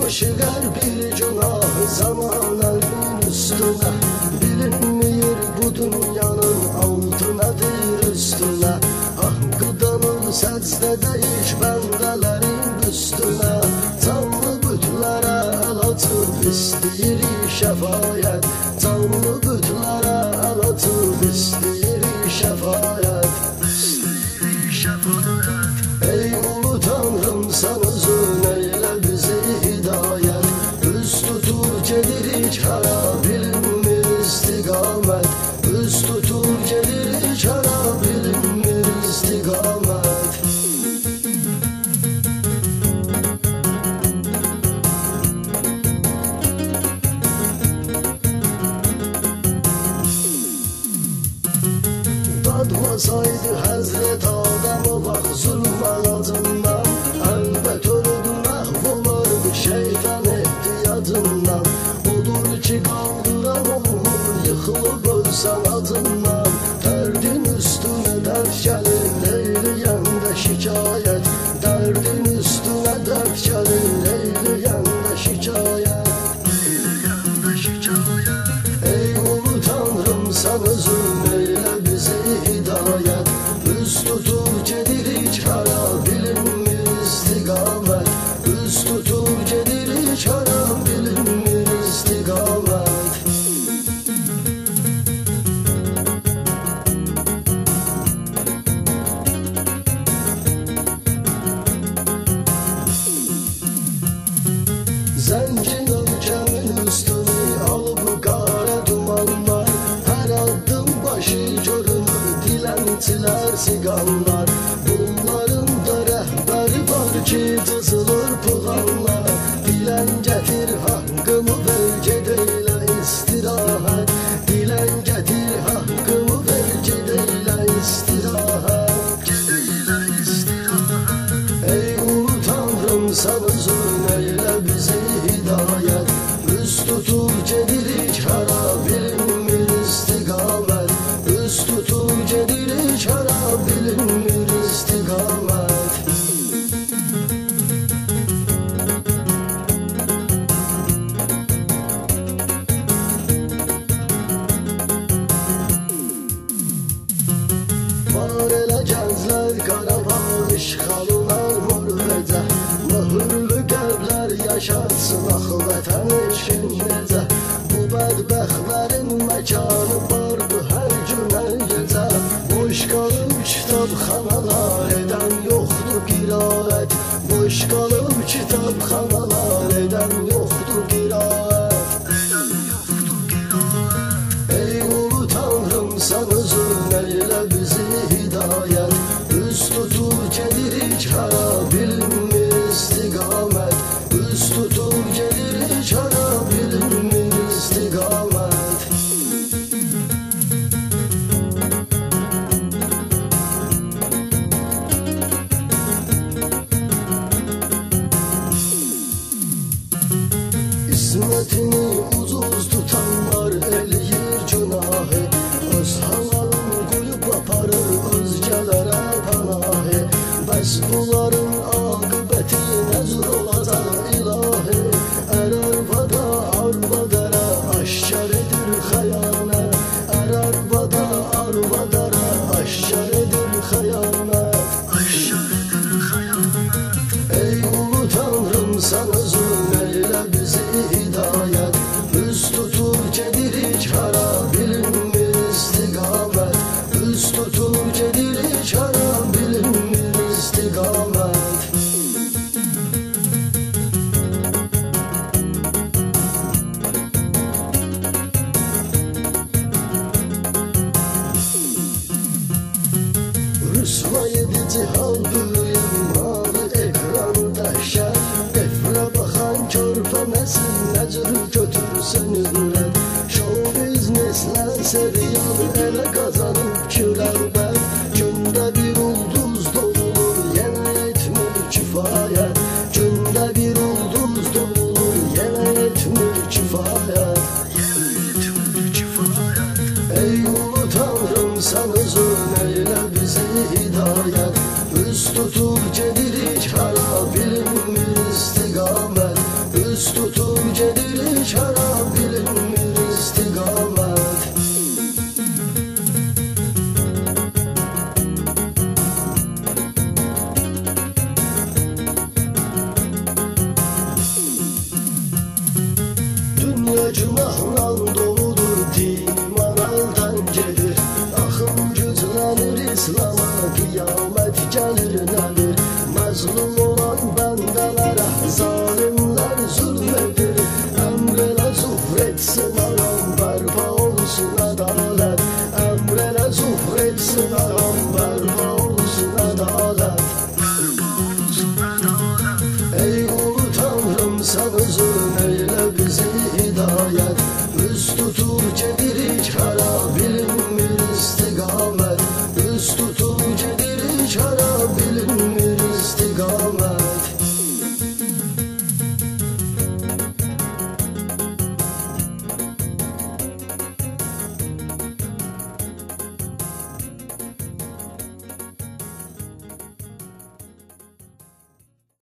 Aşıgar bir günah zamanın üstüne, bilinmeyir bu dünyanın altınadır üstüne. Hakkıdanın secdedeyiş bendelerin üstüne, canlı bütlere el atıp isteyir şefayet, canlı bütlere el atıp isteyir şefayet. Ey ulu Tanrım, sen özün eyle bizi hidayet, üst tutur gelirik hara bilinmir istikamet, üst tutur gelirik hara bilinmir istikamet. Dadmasaydı Hazret Adem'e bak zulm ağacından, elbet ölüp mahvolardı şeytan ehtiyacından. Odur ki kaldıramam yıkılıp ölsen adından, derdin üstüne dert gelir eyleyende şikayet, derdin üstüne dert gelir eyleyende şikayet. Ey ulu Tanrım, sen özün eyle bizi hidayet, üst tutup gelirik hara bilinmir istikamet, üst tutup gelirik hara bilinmir istikamet. Zengin ülkemin üstünü alıp kara dumanlar, her adım başı görünür dilentiler siganlar. Bunların da rehberi var ki cızılır puğanlar, dilen getir hakkımı ver gedeyle istirahat, dilen getir hakkımı ver gedeyle istirahat. Ey ulu Tanrım, sen özün eyle bizi hidayet, üst tutup gelirik hara bilinmir istikamet, üst tutup gelirik hara bilinmir istikamet. Var elə gənclər Qarabağ işğalına mürvəcə, möhürlü qəlblər yaşatsın axı vətən eşkin necə. Bu bədbəxtlərin məkanı vardı hər gün hər gecə, boş qalıb kitabxanalar edən yoxdur qiraət, boş qalıb kitabxanalar edən yoxdur qiraət. Ey ulu Tanrım, sen özün eyle bizi hidayet, üst tutup gelirik hara bilinmir istikamet, üst tutup gelirik hara bilinmir istikamet. İsmetini ucuz tutanlar eləyir günahı, öz halalını qoyub aparır özgələrə panahi. Bəs bunların aqibəti necür olacaq ilahi, ər arvada arvadara aşkar edir xəyanət, ər arvada arvadara aşkar edir xəyanət. Ey ulu Tanrım, sen özün eyle bizi hidayet, üst tutup gelirik hara bilinmir istikamet, üst tutup gelirik hara bilinmir istikamet. Rüsva edici hal büyüyen mavi ekran dəhşət, efrə baxan körpə nəsil necür götürsün ürət. Show bizneslər serial elə qazanıb kürərbət, gündə bir ulduz doğulur yenə etmir kifayət, gündə bir ulduz doğulur yenə etmir kifayət. Ey ulu Tanrım, sen özün eyle bizi hidayet, üst tutup gelirik hara bilinmir istikamet, üst tutup gelirik harap